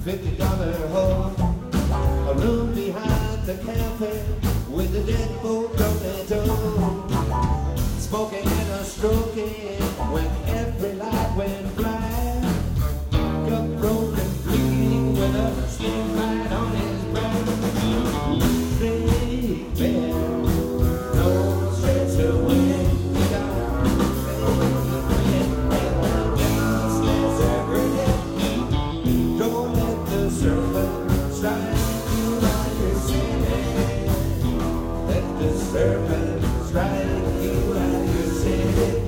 $50 hole, a room behind the cafe with a deadbolt on the door, smoking and a stroking when every light went black. Cup broken, bleeding with a snake bite on his breath. Big bear, no stress to win. He got a big win, and the devil stands there grinning. Don't let the serpent strike you while you're sinning. Let the serpent strike you while you're sinning.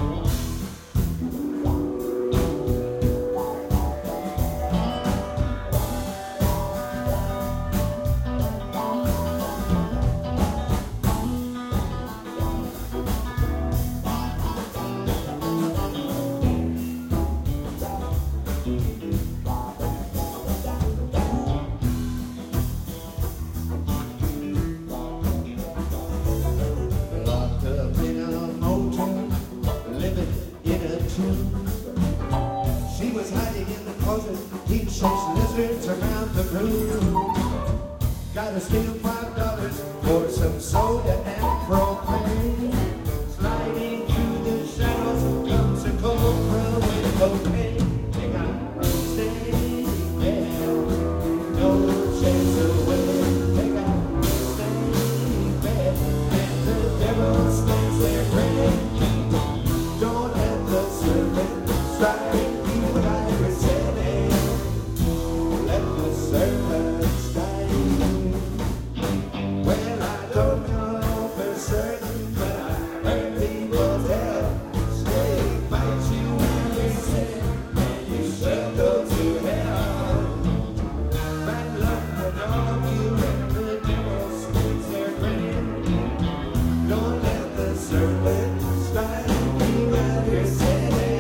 She was hiding in the closet, heat chase lizards around the room. Gotta steal $5 for some soda and propane. Sliding through the shadows comes a cobra with cocaine. They got stay there, no chance away. They got stay there, and the devil stands there grinning. Don't let the serpent strike you while you're sinning. Let the serpent strike you. Well, I don't know for certain, but I heard people tell. Snake bites you when you're sinning, and you should go to hell. Bad luck will dog you, and the devil stands there grinning. Don't let the serpent strike you while you're sinning.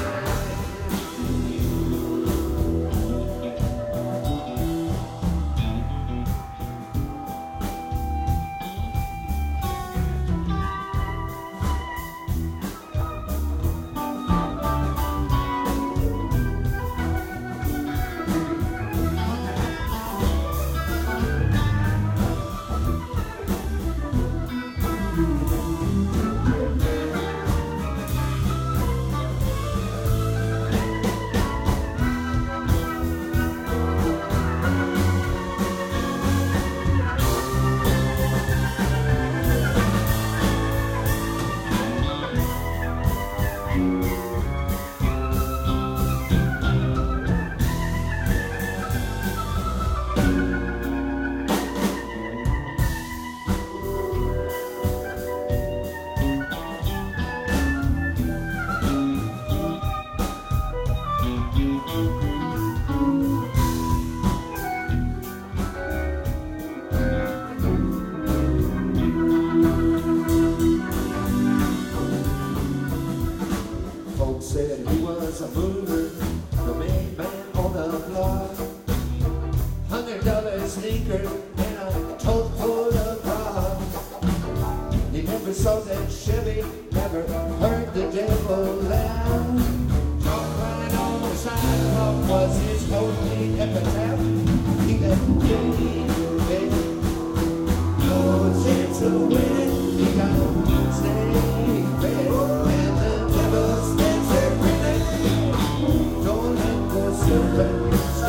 Folks said he was a mover, the main man on the block. $100 sneaker and a tote full of rock. He never saw that Chevy, never heard the devil laugh. Drunk right on the sidewalk was his holy epitaph. He got baby, no chance of winning. He got a snake bed, and the devil stands there grinning. Don't let the serpent